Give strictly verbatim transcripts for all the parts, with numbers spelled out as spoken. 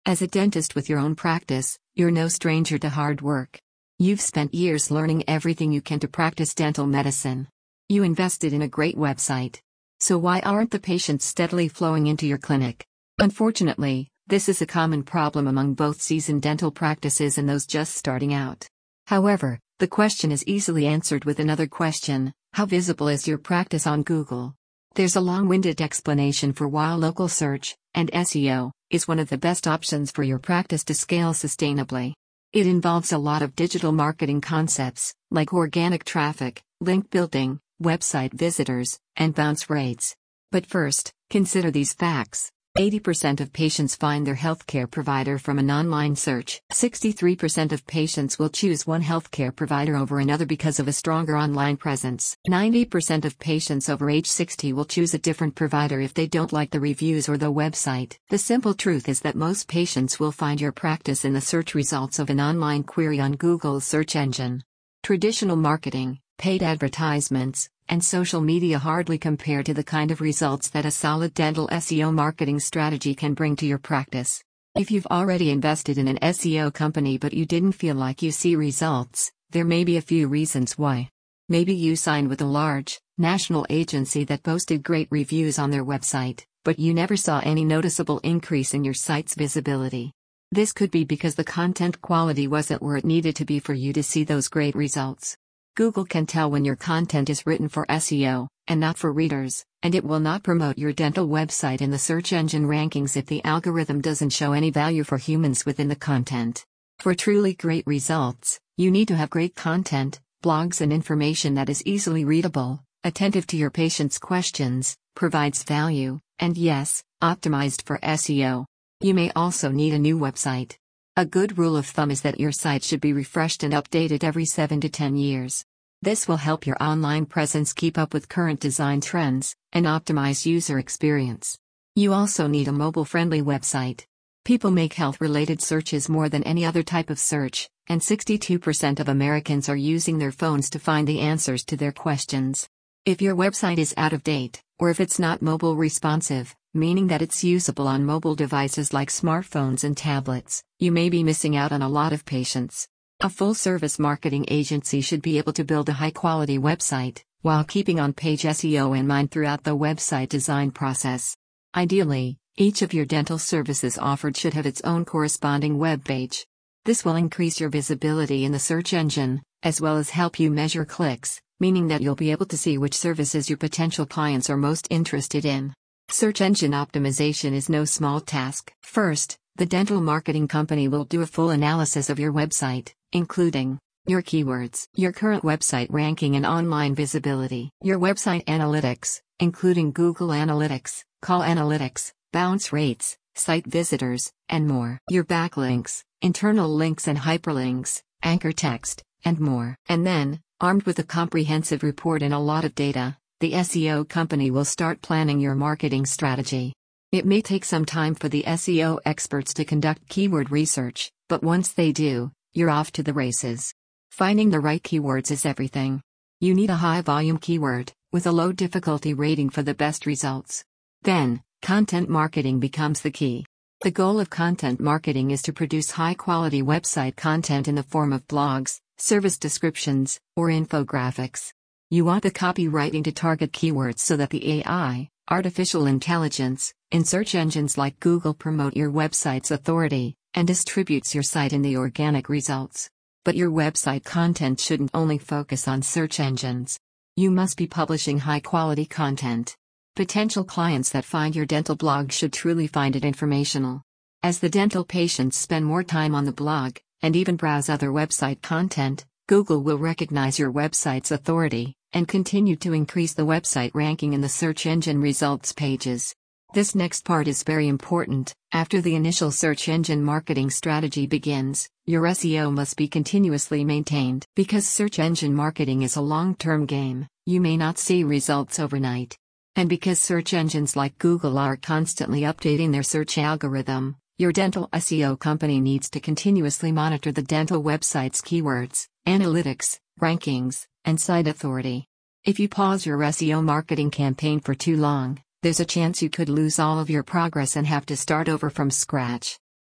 As a dentist with your own practice, you're no stranger to hard work. You've spent years learning everything you can to practice dental medicine. You invested in a great website. So why aren't the patients steadily flowing into your clinic? Unfortunately, this is a common problem among both seasoned dental practices and those just starting out. However, the question is easily answered with another question: how visible is your practice on Google? There's a long-winded explanation for why local search, and S E O, is one of the best options for your practice to scale sustainably. It involves a lot of digital marketing concepts, like organic traffic, link building, website visitors, and bounce rates. But first, consider these facts. eighty percent of patients find their healthcare provider from an online search. sixty-three percent of patients will choose one healthcare provider over another because of a stronger online presence. ninety percent of patients over age sixty will choose a different provider if they don't like the reviews or the website. The simple truth is that most patients will find your practice in the search results of an online query on Google's search engine. Traditional marketing, paid advertisements, and social media hardly compare to the kind of results that a solid dental S E O marketing strategy can bring to your practice. If you've already invested in an S E O company but you didn't feel like you see results, there may be a few reasons why. Maybe you signed with a large, national agency that posted great reviews on their website, but you never saw any noticeable increase in your site's visibility. This could be because the content quality wasn't where it needed to be for you to see those great results. Google can tell when your content is written for S E O, and not for readers, and it will not promote your dental website in the search engine rankings if the algorithm doesn't show any value for humans within the content. For truly great results, you need to have great content, blogs and information that is easily readable, attentive to your patients' questions, provides value, and yes, optimized for S E O. You may also need a new website. A good rule of thumb is that your site should be refreshed and updated every seven to ten years. This will help your online presence keep up with current design trends and optimize user experience. You also need a mobile-friendly website. People make health-related searches more than any other type of search, and sixty-two percent of Americans are using their phones to find the answers to their questions. If your website is out of date, or if it's not mobile responsive, meaning that it's usable on mobile devices like smartphones and tablets, you may be missing out on a lot of patients. A full-service marketing agency should be able to build a high-quality website, while keeping on-page S E O in mind throughout the website design process. Ideally, each of your dental services offered should have its own corresponding web page. This will increase your visibility in the search engine, as well as help you measure clicks, meaning that you'll be able to see which services your potential clients are most interested in. Search engine optimization is no small task. First, the dental marketing company will do a full analysis of your website, including your keywords, your current website ranking and online visibility, your website analytics, including Google Analytics, call analytics, bounce rates, site visitors, and more, your backlinks, internal links and hyperlinks, anchor text, and more. And then, armed with a comprehensive report and a lot of data, the S E O company will start planning your marketing strategy. It may take some time for the S E O experts to conduct keyword research, but once they do, you're off to the races. Finding the right keywords is everything. You need a high-volume keyword, with a low difficulty rating for the best results. Then, content marketing becomes the key. The goal of content marketing is to produce high-quality website content in the form of blogs, service descriptions, or infographics. You want the copywriting to target keywords so that the A I, artificial intelligence, in search engines like Google promote your website's authority, and distributes your site in the organic results. But your website content shouldn't only focus on search engines. You must be publishing high-quality content. Potential clients that find your dental blog should truly find it informational. As the dental patients spend more time on the blog, and even browse other website content, Google will recognize your website's authority, and continue to increase the website ranking in the search engine results pages. This next part is very important. After the initial search engine marketing strategy begins, your S E O must be continuously maintained. Because search engine marketing is a long-term game, you may not see results overnight. And because search engines like Google are constantly updating their search algorithm, your dental S E O company needs to continuously monitor the dental website's keywords, analytics, rankings, and site authority. If you pause your S E O marketing campaign for too long, there's a chance you could lose all of your progress and have to start over from scratch.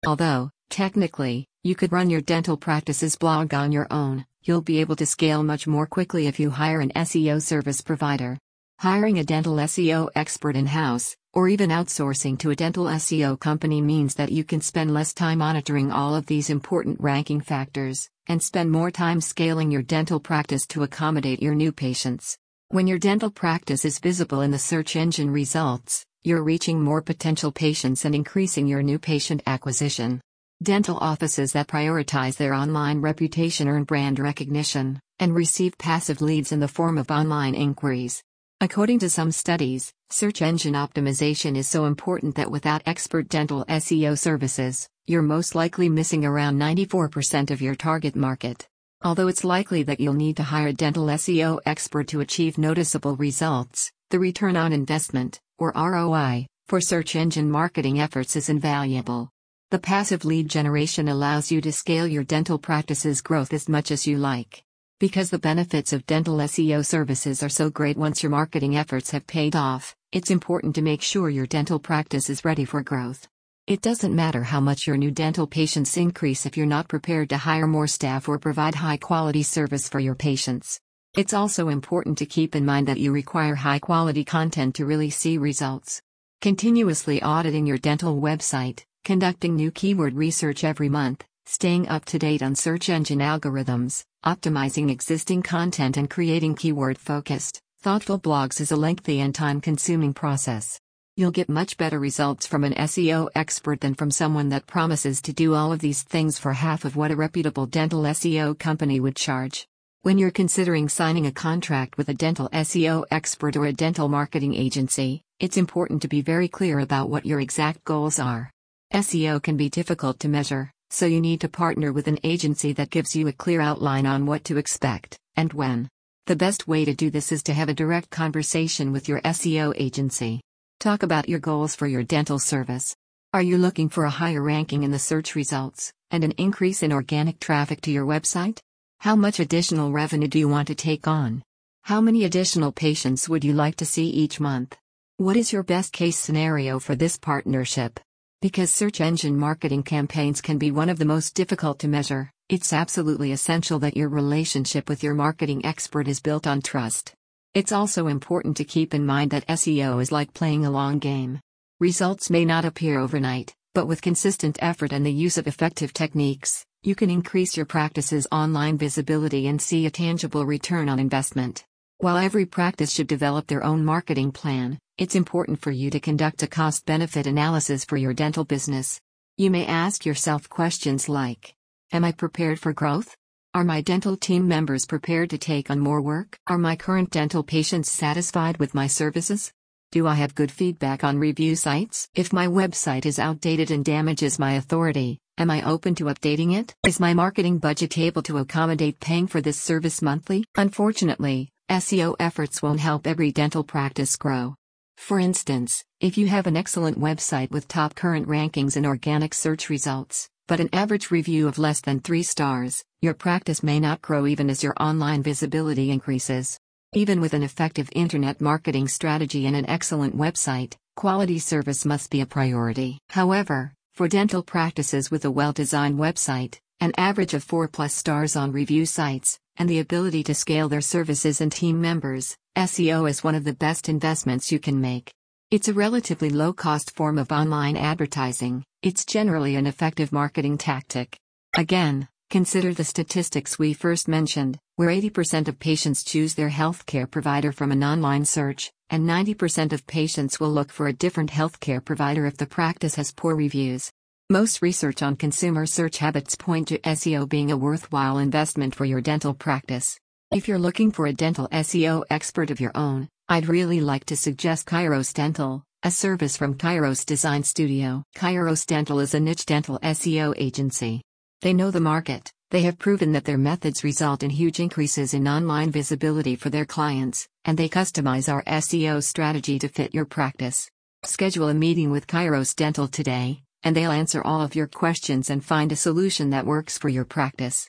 Although, technically, you could run your dental practice's blog on your own, you'll be able to scale much more quickly if you hire an S E O service provider. Hiring a dental S E O expert in-house, or even outsourcing to a dental S E O company means that you can spend less time monitoring all of these important ranking factors, and spend more time scaling your dental practice to accommodate your new patients. When your dental practice is visible in the search engine results, you're reaching more potential patients and increasing your new patient acquisition. Dental offices that prioritize their online reputation earn brand recognition, and receive passive leads in the form of online inquiries. According to some studies, search engine optimization is so important that without expert dental S E O services, you're most likely missing around ninety-four percent of your target market. Although it's likely that you'll need to hire a dental S E O expert to achieve noticeable results, the return on investment, or R O I, for search engine marketing efforts is invaluable. The passive lead generation allows you to scale your dental practice's growth as much as you like. Because the benefits of dental S E O services are so great once your marketing efforts have paid off, it's important to make sure your dental practice is ready for growth. It doesn't matter how much your new dental patients increase if you're not prepared to hire more staff or provide high-quality service for your patients. It's also important to keep in mind that you require high-quality content to really see results. Continuously auditing your dental website, conducting new keyword research every month, staying up to date on search engine algorithms, optimizing existing content and creating keyword-focused, thoughtful blogs is a lengthy and time-consuming process. You'll get much better results from an S E O expert than from someone that promises to do all of these things for half of what a reputable dental S E O company would charge. When you're considering signing a contract with a dental S E O expert or a dental marketing agency, it's important to be very clear about what your exact goals are. S E O can be difficult to measure, so you need to partner with an agency that gives you a clear outline on what to expect, and when. The best way to do this is to have a direct conversation with your S E O agency. Talk about your goals for your dental service. Are you looking for a higher ranking in the search results, and an increase in organic traffic to your website? How much additional revenue do you want to take on? How many additional patients would you like to see each month? What is your best case scenario for this partnership? Because search engine marketing campaigns can be one of the most difficult to measure, it's absolutely essential that your relationship with your marketing expert is built on trust. It's also important to keep in mind that S E O is like playing a long game. Results may not appear overnight, but with consistent effort and the use of effective techniques, you can increase your practice's online visibility and see a tangible return on investment. While every practice should develop their own marketing plan, it's important for you to conduct a cost-benefit analysis for your dental business. You may ask yourself questions like, am I prepared for growth? Are my dental team members prepared to take on more work? Are my current dental patients satisfied with my services? Do I have good feedback on review sites? If my website is outdated and damages my authority, am I open to updating it? Is my marketing budget able to accommodate paying for this service monthly? Unfortunately, S E O efforts won't help every dental practice grow. For instance, if you have an excellent website with top current rankings in organic search results, but an average review of less than three stars, your practice may not grow even as your online visibility increases. Even with an effective internet marketing strategy and an excellent website, quality service must be a priority. However, for dental practices with a well-designed website, an average of four plus stars on review sites, and the ability to scale their services and team members, S E O is one of the best investments you can make. It's a relatively low-cost form of online advertising. It's generally an effective marketing tactic. Again, consider the statistics we first mentioned, where eighty percent of patients choose their healthcare provider from an online search, and ninety percent of patients will look for a different healthcare provider if the practice has poor reviews. Most research on consumer search habits point to S E O being a worthwhile investment for your dental practice. If you're looking for a dental S E O expert of your own, I'd really like to suggest Kairos Dental, a service from Kairos Design Studio. Kairos Dental is a niche dental S E O agency. They know the market, they have proven that their methods result in huge increases in online visibility for their clients, and they customize our S E O strategy to fit your practice. Schedule a meeting with Kairos Dental today, and they'll answer all of your questions and find a solution that works for your practice.